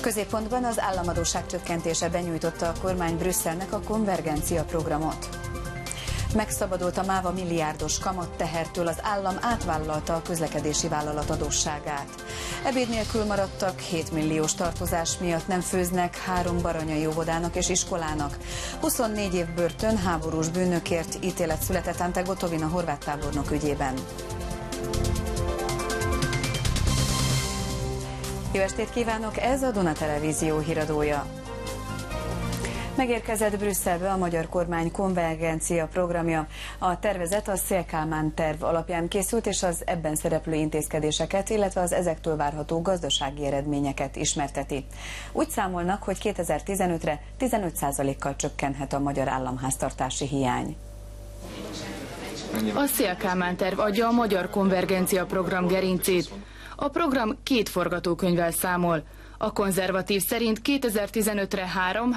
Középpontban az államadósság csökkentése benyújtotta a kormány Brüsszelnek a konvergencia programot. Megszabadult a MÁV a milliárdos kamattehertől, az állam átvállalta a közlekedési vállalat adósságát. Ebéd nélkül maradtak, 7 milliós tartozás miatt nem főznek 3 baranyai óvodának és iskolának. 24 év börtön háborús bűnökért ítélet született Ante Gotovin a horvát tábornok ügyében. Jó estét kívánok, ez a Duna Televízió híradója. Megérkezett Brüsszelbe a magyar kormány konvergencia programja. A tervezet a Széll-Kálmán terv alapján készült, és az ebben szereplő intézkedéseket, illetve az ezektől várható gazdasági eredményeket ismerteti. Úgy számolnak, hogy 2015-re 15%-kal csökkenhet a magyar államháztartási hiány. A Széll-Kálmán terv adja a magyar konvergencia program gerincét. A program 2 forgatókönyvvel számol. A konzervatív szerint 2015-re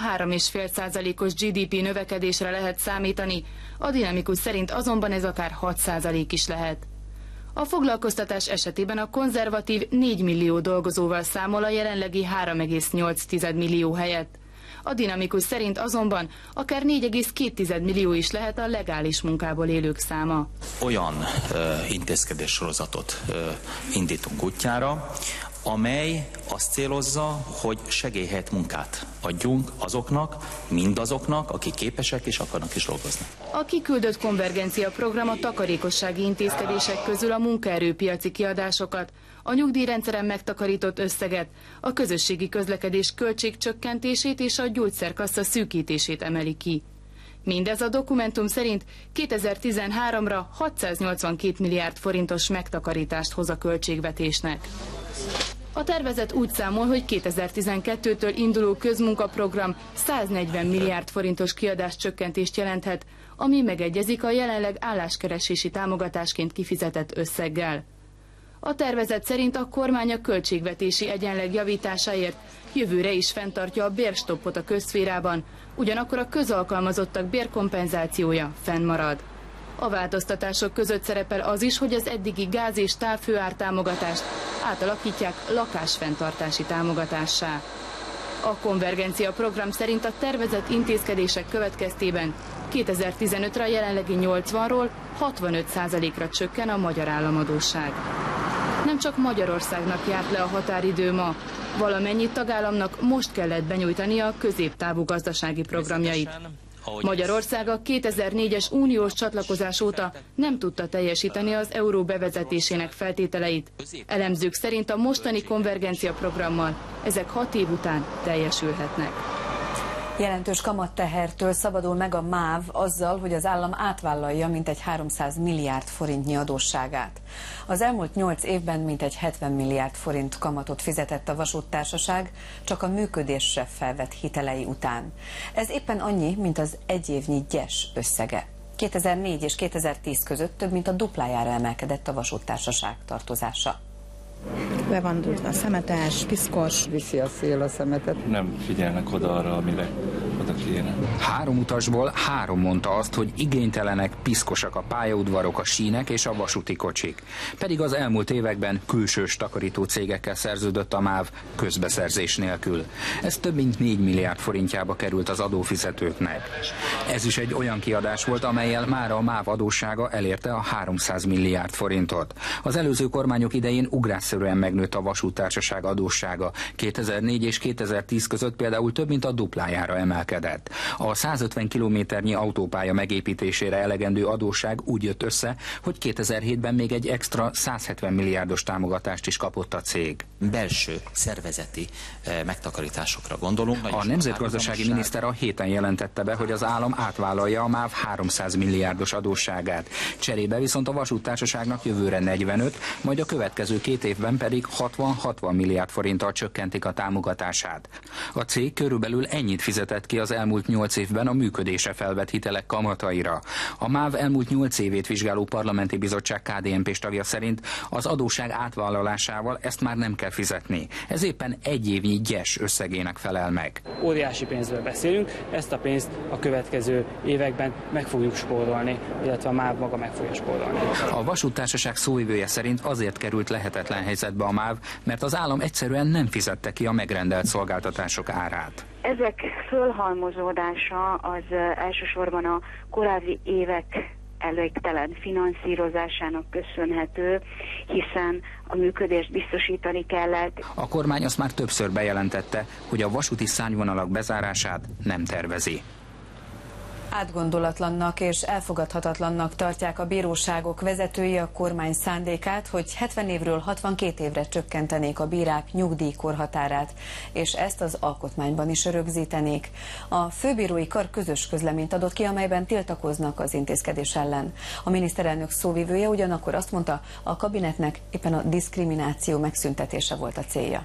3–3,5%-os GDP növekedésre lehet számítani, a dinamikus szerint azonban ez akár 6% is lehet. A foglalkoztatás esetében a konzervatív 4 millió dolgozóval számol a jelenlegi 3,8 millió helyett. A dinamikus szerint azonban akár 4,2 millió is lehet a legális munkából élők száma. Olyan intézkedéssorozatot indítunk útjára, amely azt célozza, hogy segélyhelyett munkát adjunk azoknak, mindazoknak, akik képesek és akarnak is dolgozni. A kiküldött konvergencia program a takarékossági intézkedések közül a munkaerőpiaci kiadásokat, a nyugdíjrendszeren megtakarított összeget, a közösségi közlekedés költségcsökkentését és a gyógyszerkassa szűkítését emeli ki. Mindez a dokumentum szerint 2013-ra 682 milliárd forintos megtakarítást hoz a költségvetésnek. A tervezet úgy számol, hogy 2012-től induló közmunkaprogram 140 milliárd forintos kiadáscsökkentést jelenthet, ami megegyezik a jelenleg álláskeresési támogatásként kifizetett összeggel. A tervezet szerint a kormány a költségvetési egyenleg javításáért jövőre is fenntartja a bérstoppot a közszférában, ugyanakkor a közalkalmazottak bérkompenzációja fennmarad. A változtatások között szerepel az is, hogy az eddigi gáz- és távfőártámogatást átalakítják lakásfenntartási támogatássá. A konvergencia program szerint a tervezett intézkedések következtében 2015-re a jelenlegi 80-ról 65%-ra csökken a magyar államadósság. Nem csak Magyarországnak járt le a határidő ma, valamennyi tagállamnak most kellett benyújtania a középtávú gazdasági programjait. Magyarország a 2004-es uniós csatlakozás óta nem tudta teljesíteni az euró bevezetésének feltételeit. Elemzők szerint a mostani konvergencia programmal ezek 6 év után teljesülhetnek. Jelentős kamattehertől szabadul meg a MÁV azzal, hogy az állam átvállalja mintegy 300 milliárd forintnyi adósságát. Az elmúlt 8 évben mintegy 70 milliárd forint kamatot fizetett a vasúttársaság, csak a működésre felvett hitelei után. Ez éppen annyi, mint az egy évnyi GYES összege. 2004 és 2010 között több mint a duplájára emelkedett a vasúttársaság tartozása. Be van dúltva a szemetes, piszkos. Viszi a szél a szemetet. Nem figyelnek oda arra, amire oda kéne. 3 utasból 3 mondta azt, hogy igénytelenek, piszkosak a pályaudvarok, a sínek és a vasúti kocsik. Pedig az elmúlt években külsős takarító cégekkel szerződött a MÁV közbeszerzés nélkül. Ez több mint 4 milliárd forintjába került az adófizetőknek. Ez is egy olyan kiadás volt, amellyel mára a MÁV adóssága elérte a 300 milliárd forintot. Az előző kormányok idején ugrásszerűen megnőtt a vasúttársaság adóssága. 2004 és 2010 között például több mint a duplájára emelkedett. A 150 kilométernyi autópálya megépítésére elegendő adósság úgy jött össze, hogy 2007-ben még egy extra 170 milliárdos támogatást is kapott a cég. Belső szervezeti megtakarításokra gondolunk. A nemzetgazdasági miniszter a héten jelentette be, hogy az állam átvállalja a MÁV 300 milliárdos adósságát. Cserébe viszont a vasúttársaságnak jövőre 45, majd a következő 2 évben pedig 60-60 milliárd forinttal csökkentik a támogatását. A cég körülbelül ennyit fizetett ki az elmúlt 8 évben a működése felvett hitelek kamataira. A MÁV elmúlt 8 évét vizsgáló parlamenti bizottság KDNP-s tagja szerint az adósság átvállalásával ezt már nem kell fizetni. Ez éppen egy évnyi gyes összegének felel meg. Óriási pénzről beszélünk, ezt a pénzt a következő években meg fogjuk spórolni, illetve a MÁV maga meg fogja spórolni. A vasúttársaság szóvivője szerint azért került lehetetlen helyzetbe a MÁV, mert az állam egyszerűen nem fizette ki a megrendelt szolgáltatások árát. Ezek fölhalmozódása az elsősorban a korábbi évek elégtelen finanszírozásának köszönhető, hiszen a működést biztosítani kellett. A kormány azt már többször bejelentette, hogy a vasúti szárnyvonalak bezárását nem tervezi. Átgondolatlannak és elfogadhatatlannak tartják a bíróságok vezetői a kormány szándékát, hogy 70 évről 62 évre csökkentenék a bírák nyugdíjkorhatárát, és ezt az alkotmányban is rögzítenék. A főbírói kar közös közleményt adott ki, amelyben tiltakoznak az intézkedés ellen. A miniszterelnök szóvivője ugyanakkor azt mondta, a kabinetnek éppen a diszkrimináció megszüntetése volt a célja.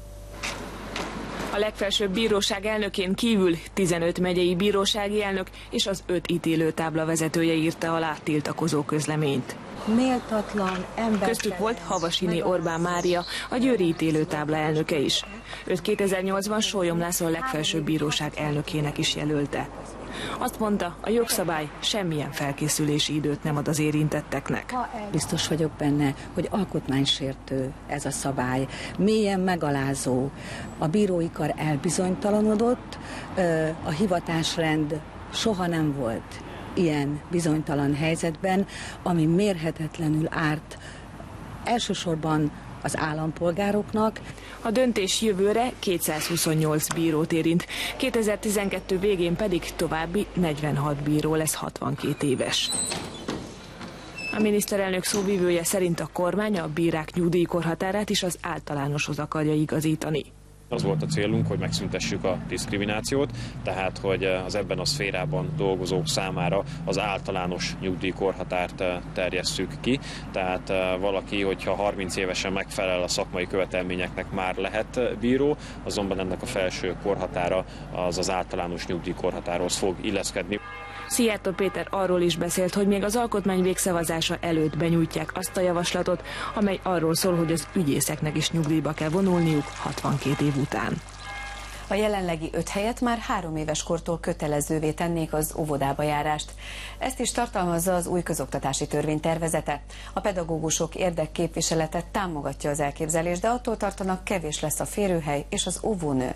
A legfelsőbb bíróság elnökén kívül 15 megyei bírósági elnök és az 5 ítélőtábla vezetője írta alá tiltakozó közleményt. Méltatlan ember. Köztük volt Havasiny Orbán Mária, a győri ítélőtábla elnöke is. Őt 2008-ban Sólyom László legfelsőbb bíróság elnökének is jelölte. Azt mondta, a jogszabály semmilyen felkészülési időt nem ad az érintetteknek. Biztos vagyok benne, hogy alkotmánysértő ez a szabály, mélyen megalázó. A bírói kar elbizonytalanodott, a hivatásrend soha nem volt ilyen bizonytalan helyzetben, ami mérhetetlenül árt elsősorban az állampolgároknak. A döntés jövőre 228 bírót érint, 2012 végén pedig további 46 bíró lesz 62 éves. A miniszterelnök szóvivője szerint a kormány a bírák nyugdíjkorhatárát is az általánoshoz akarja igazítani. Az volt a célunk, hogy megszüntessük a diszkriminációt, tehát hogy az ebben a szférában dolgozók számára az általános nyugdíjkorhatárt terjesszük ki. Tehát valaki, hogyha 30 évesen megfelel a szakmai követelményeknek, már lehet bíró, azonban ennek a felső korhatára az általános nyugdíjkorhatárhoz fog illeszkedni. Szijjártó Péter arról is beszélt, hogy még az alkotmány végszavazása előtt benyújtják azt a javaslatot, amely arról szól, hogy az ügyészeknek is nyugdíjba kell vonulniuk 62 év után. A jelenlegi 5 helyett már 3 éves kortól kötelezővé tennék az óvodába járást. Ezt is tartalmazza az új közoktatási törvény tervezete. A pedagógusok érdekképviselete támogatja az elképzelést, de attól tartanak, kevés lesz a férőhely és az óvónő.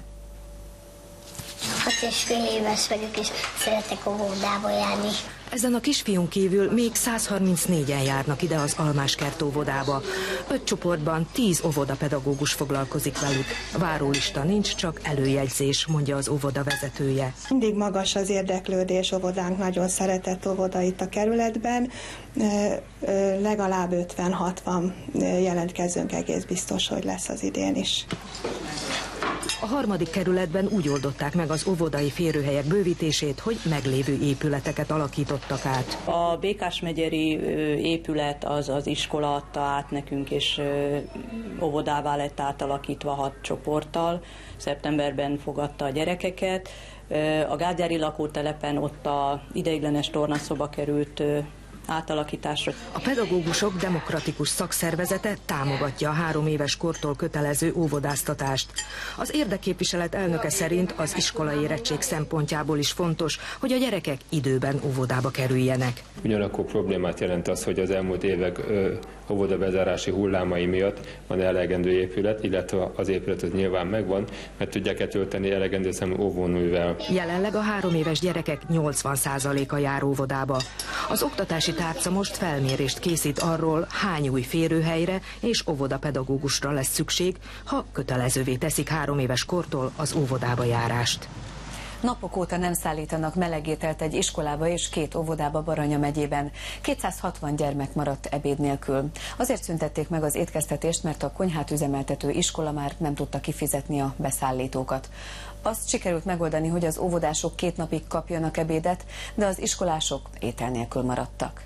6,5 éves vagyok, és szeretek óvodába járni. Ezen a kisfiún kívül még 134-en járnak ide az Almáskert óvodába. 5 csoportban 10 óvodapedagógus foglalkozik velük. Várólista nincs, csak előjegyzés, mondja az óvoda vezetője. Mindig magas az érdeklődés, óvodánk nagyon szeretett óvoda itt a kerületben. Legalább 50-60 jelentkezőnk egész biztos, hogy lesz az idén is. A 3. kerületben úgy oldották meg az óvodai férőhelyek bővítését, hogy meglévő épületeket alakítottak át. A Békás-megyeri épület az iskola adta át nekünk, és óvodává lett átalakítva 6 csoporttal. Szeptemberben fogadta a gyerekeket. A Gágyári lakótelepen ott a ideiglenes tornaszoba került átalakításra. A pedagógusok demokratikus szakszervezete támogatja a 3 éves kortól kötelező óvodáztatást. Az érdekképviselet elnöke szerint az iskolai érettség szempontjából is fontos, hogy a gyerekek időben óvodába kerüljenek. Ugyanakkor problémát jelent az, hogy az elmúlt évek óvodabezárási hullámai miatt van elegendő épület, illetve az épület az nyilván megvan, mert tudják tölteni elegendő számú óvónővel. Jelenleg a 3 éves gyerekek 80%-a jár óvodába. Az oktatási tárca most felmérést készít arról, hány új férőhelyre és óvodapedagógusra lesz szükség, ha kötelezővé teszik 3 éves kortól az óvodába járást. Napok óta nem szállítanak melegételt egy iskolába és 2 óvodába Baranya megyében. 260 gyermek maradt ebéd nélkül. Azért szüntették meg az étkeztetést, mert a konyhát üzemeltető iskola már nem tudta kifizetni a beszállítókat. Azt sikerült megoldani, hogy az óvodások 2 napig kapjanak ebédet, de az iskolások étel nélkül maradtak.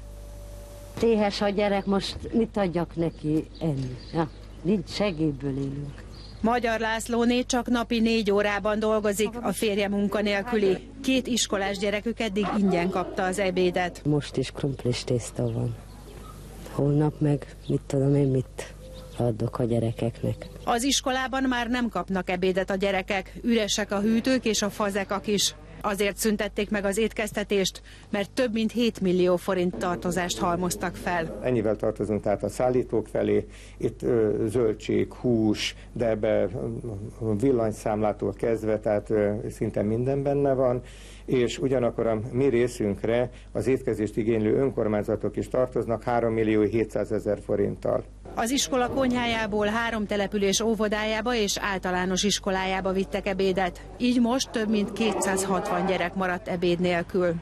Téhes a gyerek, most mit adjak neki enni? Ja, nincs, segélyből élünk. Magyar Lászlóné csak napi 4 órában dolgozik, a férje munkanélküli. 2 iskolás gyerekük eddig ingyen kapta az ebédet. Most is krumplis tészta van. Holnap meg mit tudom én mit adok a gyerekeknek. Az iskolában már nem kapnak ebédet a gyerekek, üresek a hűtők és a fazekak is. Azért szüntették meg az étkeztetést, mert több mint 7 millió forint tartozást halmoztak fel. Ennyivel tartozunk tehát a szállítók felé, itt zöldség, hús, de ebbe villanyszámlától kezdve, tehát szinte minden benne van, és ugyanakkor a mi részünkre az étkezést igénylő önkormányzatok is tartoznak 3 millió 700 000 forinttal. Az iskola konyhájából 3 település óvodájába és általános iskolájába vittek ebédet. Így most több mint 260 gyerek maradt ebéd nélkül.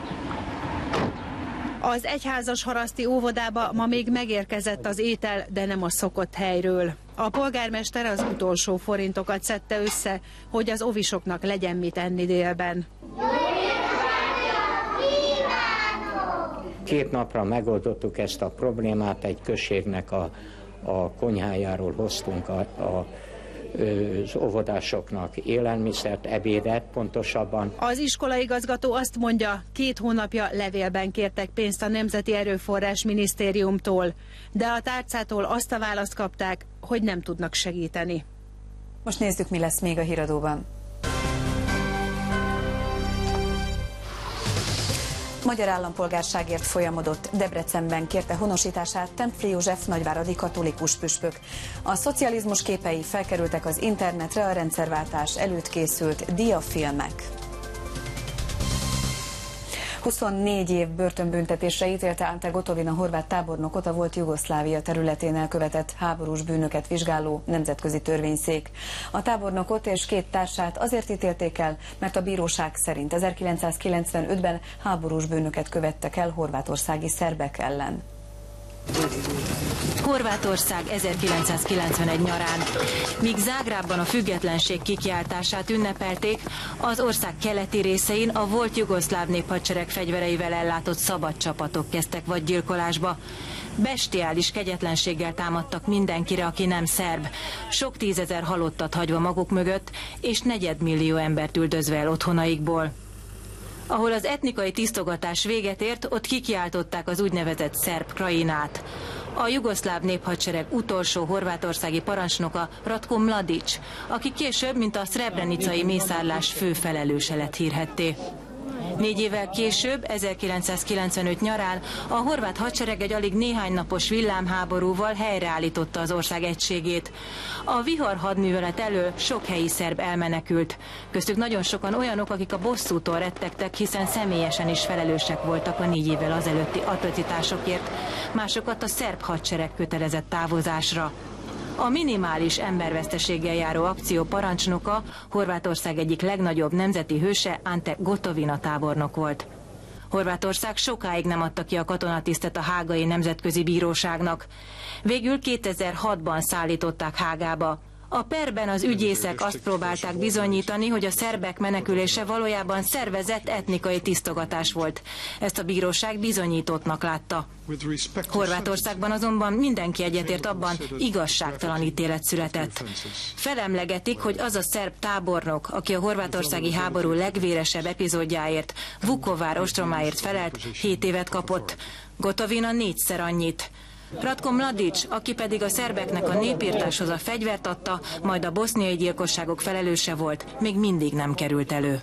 Az egyházas haraszti óvodába ma még megérkezett az étel, de nem a szokott helyről. A polgármester az utolsó forintokat szedte össze, hogy az óvisoknak legyen mit enni délben. 2 napra megoldottuk ezt a problémát, egy községnek a konyhájáról hoztunk az óvodásoknak élelmiszert, ebédet pontosabban. Az iskolaigazgató azt mondja, 2 hónapja levélben kértek pénzt a Nemzeti Erőforrás Minisztériumtól, de a tárcától azt a választ kapták, hogy nem tudnak segíteni. Most nézzük, mi lesz még a híradóban. Magyar állampolgárságért folyamodott. Debrecenben kérte honosítását Templi József nagyváradi katolikus püspök. A szocializmus képei felkerültek az internetre a rendszerváltás előtt készült diafilmek. 24 év börtönbüntetésre ítélte Ante Gotovina horvát tábornokot a volt Jugoszlávia területén elkövetett háborús bűnöket vizsgáló nemzetközi törvényszék. A tábornokot és 2 társát azért ítélték el, mert a bíróság szerint 1995-ben háborús bűnöket követtek el horvátországi szerbek ellen. Horvátország 1991 nyarán. Míg Zágrábban a függetlenség kikiáltását ünnepelték, az ország keleti részein a volt jugoszláv néphadsereg fegyvereivel ellátott szabad csapatok kezdtek vadgyilkolásba. Bestiális kegyetlenséggel támadtak mindenkire, aki nem szerb. Sok 10 000 halottat hagyva maguk mögött, és 4 millió embert üldözve el otthonaikból. Ahol az etnikai tisztogatás véget ért, ott kikiáltották az úgynevezett szerb krajinát. A jugoszláv néphadsereg utolsó horvátországi parancsnoka Ratko Mladic, aki később, mint a szrebrenicai mészárlás fő felelőse lett hírhedté. 4 évvel később, 1995 nyarán a horvát hadsereg egy alig néhány napos villámháborúval helyreállította az ország egységét. A vihar hadművelet elől sok helyi szerb elmenekült. Köztük nagyon sokan olyanok, akik a bosszútól rettegtek, hiszen személyesen is felelősek voltak a 4 évvel azelőtti atrocitásokért. Másokat a szerb hadsereg kötelezett távozásra. A minimális emberveszteséggel járó akció parancsnoka Horvátország egyik legnagyobb nemzeti hőse Ante Gotovina tábornok volt. Horvátország sokáig nem adta ki a katonatisztet a Hágai Nemzetközi Bíróságnak. Végül 2006-ban szállították Hágába. A perben az ügyészek azt próbálták bizonyítani, hogy a szerbek menekülése valójában szervezett etnikai tisztogatás volt. Ezt a bíróság bizonyítottnak látta. Horvátországban azonban mindenki egyetért abban, igazságtalan ítélet született. Felemlegetik, hogy az a szerb tábornok, aki a horvátországi háború legvéresebb epizódjáért, Vukovár ostromáért felelt, 7 évet kapott. Gotovina 4-szer annyit. Ratko Mladic, aki pedig a szerbeknek a népirtáshoz a fegyvert adta, majd a boszniai gyilkosságok felelőse volt, még mindig nem került elő.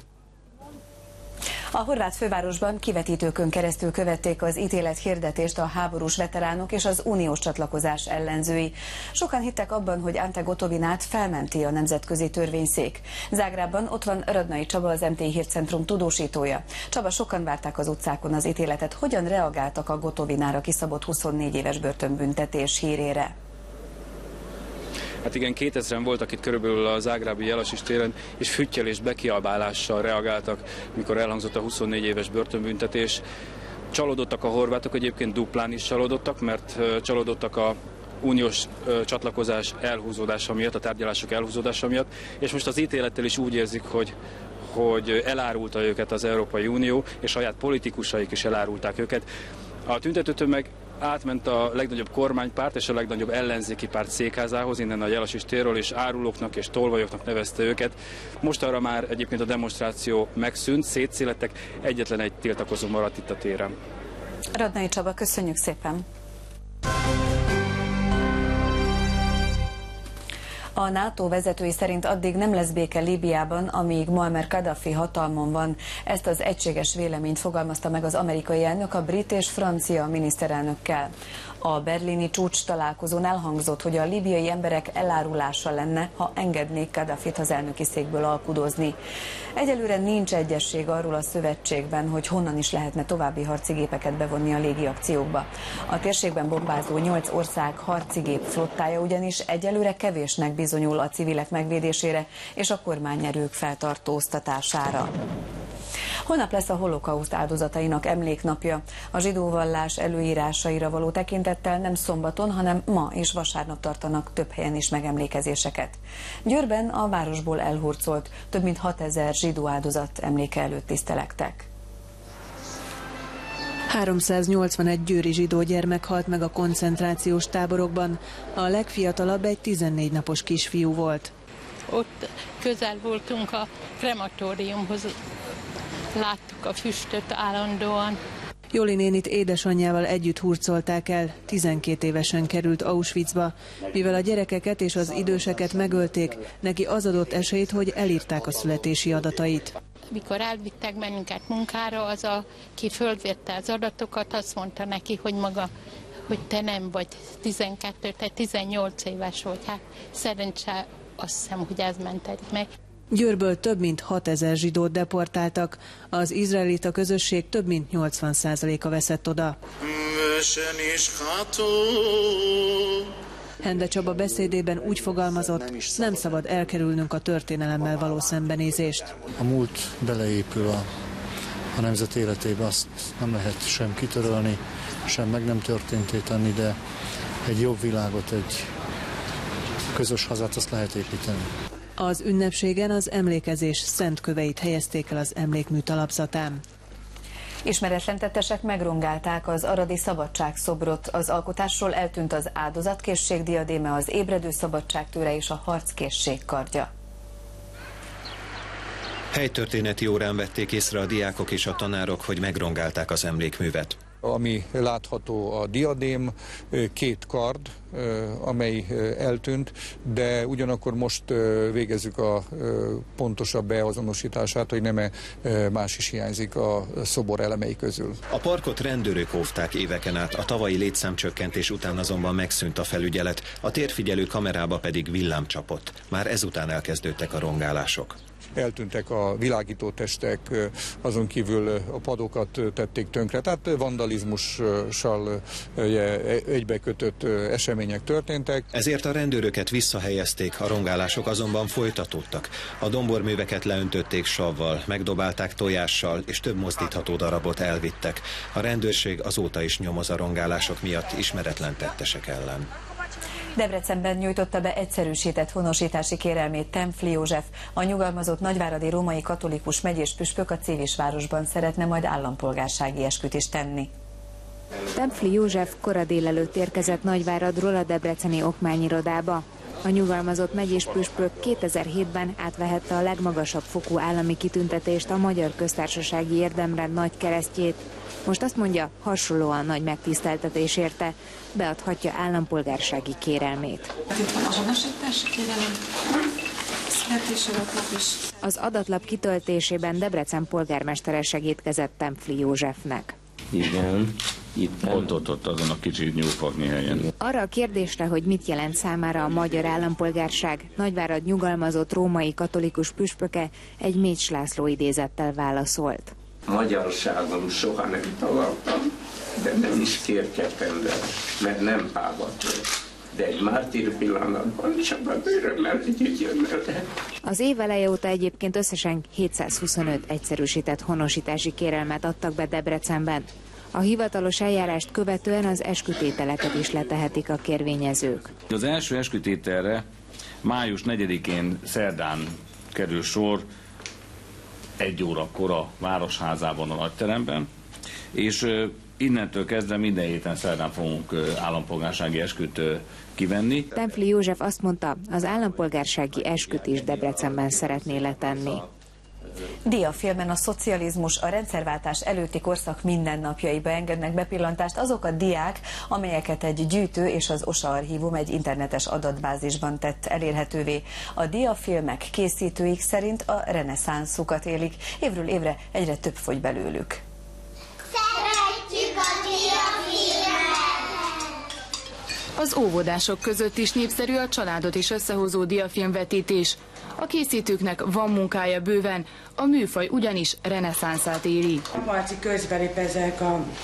A horvát fővárosban kivetítőkön keresztül követték az ítélet hirdetést a háborús veteránok és az uniós csatlakozás ellenzői. Sokan hittek abban, hogy Ante Gotovinát felmenti a nemzetközi törvényszék. Zágrábban ott van Radnai Csaba, az MTI Hírcentrum tudósítója. Csaba, sokan várták az utcákon az ítéletet. Hogyan reagáltak a Gotovinára kiszabott 24 éves börtönbüntetés hírére? Hát igen, 2000-en voltak itt körülbelül a zágrábi Jelasis téren, és füttyel és bekiabálással reagáltak, mikor elhangzott a 24 éves börtönbüntetés. Csalódottak a horvátok, egyébként duplán is csalódottak, mert csalódottak a uniós csatlakozás elhúzódása miatt, a tárgyalások elhúzódása miatt, és most az ítélettel is úgy érzik, hogy elárulta őket az Európai Unió, és saját politikusaik is elárulták őket. A tüntetőtömeg átment a legnagyobb kormánypárt és a legnagyobb ellenzéki párt székházához, innen a Jelasis térről, és árulóknak és tolvajoknak nevezte őket. Mostanra már egyébként a demonstráció megszűnt, szétszélettek, egyetlen egy tiltakozó maradt itt a téren. Radnai Csaba, köszönjük szépen! A NATO vezetői szerint addig nem lesz béke Líbiában, amíg Muammar Kadhafi hatalmon van. Ezt az egységes véleményt fogalmazta meg az amerikai elnök a brit és francia miniszterelnökkel. A berlini csúcs találkozón elhangzott, hogy a líbiai emberek elárulása lenne, ha engednék Kadhafit az elnöki székből alkudozni. Egyelőre nincs egyesség arról a szövetségben, hogy honnan is lehetne további harcigépeket bevonni a légiakciókba. A térségben bombázó 8 ország harcigép flottája ugyanis egyelőre kevésnek bizonyul a civilek megvédésére és a kormányerők feltartóztatására. Holnap lesz a holokauszt áldozatainak emléknapja. A zsidó vallás előírásaira való tekintettel nem szombaton, hanem ma és vasárnap tartanak több helyen is megemlékezéseket. Győrben a városból elhurcolt több mint 6000 zsidó áldozat emléke előtt tisztelektek. 381 győri zsidó gyermek halt meg a koncentrációs táborokban. A legfiatalabb egy 14 napos kisfiú volt. Ott közel voltunk a krematóriumhoz, láttuk a füstöt állandóan. Joli nénit édesanyjával együtt hurcolták el, 12 évesen került Auschwitzba. Mivel a gyerekeket és az időseket megölték, neki az adott esélyt, hogy elírták a születési adatait. Mikor elvittek bennünket munkára, az, aki fölvette az adatokat, azt mondta neki, hogy maga, hogy te nem vagy 12, te 18 éves volt. Hát szerencsére azt hiszem, hogy ez ment meg. Győrből több mint 6000 zsidót deportáltak, az izraelita közösség több mint 80%-a veszett oda. Hende Csaba beszédében úgy fogalmazott, nem szabad elkerülnünk a történelemmel való szembenézést. A múlt beleépül a nemzet életébe, azt nem lehet sem kitörölni, sem meg nem történté tenni, de egy jobb világot, egy közös hazát azt lehet építeni. Az ünnepségen az emlékezés szent köveit helyezték el az emlékmű talapzatán. Ismeretlen tettesek megrongálták az aradi szabadságszobrot. Az alkotásról eltűnt az áldozatkészség diadéme, az ébredő szabadságtőre és a harckészség kardja. Helytörténeti órán vették észre a diákok és a tanárok, hogy megrongálták az emlékművet. Ami látható a diadém, 2 kard, amely eltűnt, de ugyanakkor most végezzük a pontosabb beazonosítását, hogy nem más is hiányzik a szobor elemei közül. A parkot rendőrök óvták éveken át, a tavalyi létszámcsökkentés után azonban megszűnt a felügyelet, a térfigyelő kamerába pedig villám csapott. Már ezután elkezdődtek a rongálások. Eltűntek a világítótestek, azon kívül a padokat tették tönkre, tehát vandalizmussal egybekötött események történtek. Ezért a rendőröket visszahelyezték, a rongálások azonban folytatódtak. A domborműveket leöntötték savval, megdobálták tojással, és több mozdítható darabot elvittek. A rendőrség azóta is nyomoz a rongálások miatt ismeretlen tettesek ellen. Debrecenben nyújtotta be egyszerűsített honosítási kérelmét Tempfli József. A nyugalmazott nagyváradi római katolikus megyés püspök a Célisvárosban szeretne majd állampolgársági esküt is tenni. Tempfli József kora délelőtt érkezett Nagyváradról a debreceni okmányirodába. A nyugalmazott megyés püspök 2007-ben átvehette a legmagasabb fokú állami kitüntetést, a Magyar Köztársasági Érdemrend nagy keresztjét. Most azt mondja, hasonlóan nagy megtiszteltetés érte, beadhatja állampolgársági kérelmét. Itt van azonosítási kérelem, születésadatlap is. Az adatlap kitöltésében Debrecen polgármestere segítkezett Tempfli Józsefnek. Igen, ott azon a kicsit nyúlfogni helyen. Arra a kérdésre, hogy mit jelent számára a magyar állampolgárság, Nagyvárad nyugalmazott római katolikus püspöke egy Mécs László idézettel válaszolt. Magyarságon soha nem tagadtam, de nem is kérkedtem vele, mert nem pávat. De egy mártír pillanatban csak az örömmel együtt jön el. Az év eleje óta egyébként összesen 725 egyszerűsített honosítási kérelmet adtak be Debrecenben. A hivatalos eljárást követően az eskütételeket is letehetik a kérvényezők. Az első eskütételre május 4-én szerdán kerül sor 1 órakor a Városházában, a nagyteremben, és Innentől kezdve minden héten szerdán fogunk állampolgársági esküt kivenni. Templi József azt mondta, az állampolgársági esküt is Debrecenben szeretné letenni. Diafilmen a szocializmus, a rendszerváltás előtti korszak mindennapjaiba engednek bepillantást azok a diák, amelyeket egy gyűjtő és az OSA archívum egy internetes adatbázisban tett elérhetővé. A diafilmek készítőik szerint a reneszánszukat élik, évről évre egyre több fogy belőlük. Szeretjük a diafilmet! Az óvodások között is népszerű a családot is összehozó diafilmvetítés. A készítőknek van munkája bőven, a műfaj ugyanis reneszánszát éli. Marci közbelép ezek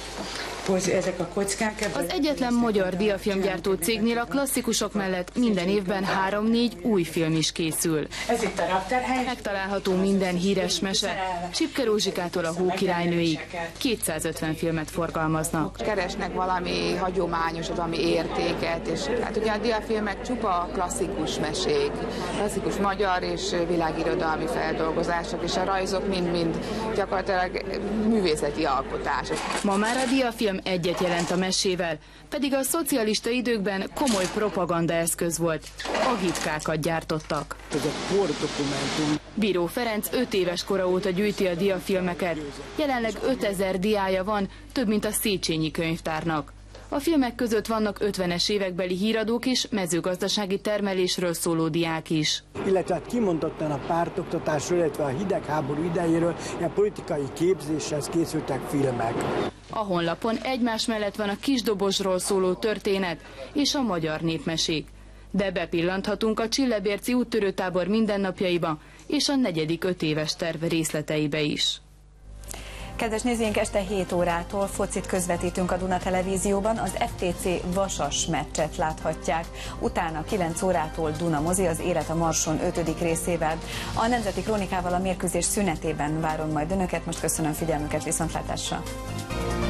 a kockák. Az egyetlen magyar diafilmgyártó cégnél a klasszikusok mellett minden évben 3-4 új film is készül. Ez itt a raktárhely. Megtalálható minden híres mese, Csipke Rózsikától a Hókirálynőig. 250 filmet forgalmaznak. Keresnek valami hagyományos, valami értéket, és hát ugye a diafilmek csupa klasszikus mesék, klasszikus magyar és világirodalmi feldolgozások, és a rajzok mind-mind gyakorlatilag művészeti alkotások. Ma már a diafilm egyet jelent a mesével, pedig a szocialista időkben komoly propagandaeszköz volt. Agitkákat gyártottak. Ez a kordokumentum. Bíró Ferenc 5 éves kora óta gyűjti a diafilmeket. Jelenleg 5000 diája van, több mint a Széchenyi könyvtárnak. A filmek között vannak 50-es évekbeli híradók és mezőgazdasági termelésről szóló diák is. Illetve hát kimondottan a pártoktatásról, illetve a hidegháború idejéről, a politikai képzéshez készültek filmek. A honlapon egymás mellett van a Kisdobosról szóló történet és a magyar népmesék. De bepillanthatunk a Csillebérci úttörőtábor mindennapjaiba és a 4. 5 éves terv részleteibe is. Kedves nézőink, este 7 órától focit közvetítünk a Duna Televízióban, az FTC Vasas meccset láthatják. Utána 9 órától Duna mozi, az Élet a Marson 5. részével. A Nemzeti Krónikával a mérkőzés szünetében várom majd önöket, most köszönöm figyelmüket, viszontlátásra!